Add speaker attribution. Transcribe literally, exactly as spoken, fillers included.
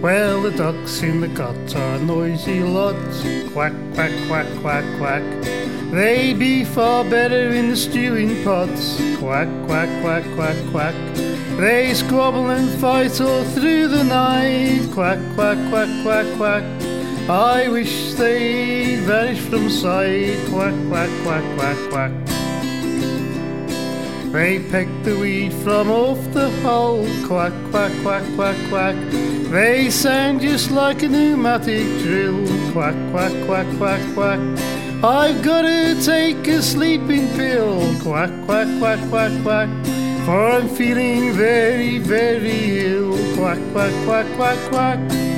Speaker 1: Well, the ducks in the gut are noisy lots. Quack, quack, quack, quack, quack. They be far better in the stewing pots. Quack, quack, quack, quack, quack. They squabble and fight all through the night. Quack, quack, quack, quack, quack. I wish they'd vanish from sight. Quack, quack, quack, quack, quack. They peck the weed from off the hull. Quack, quack, quack, quack, quack. They sound just like a pneumatic drill. Quack, quack, quack, quack, quack. I've got to take a sleeping pill. Quack, quack, quack, quack, quack. For I'm feeling very, very ill. Quack, quack, quack, quack, quack.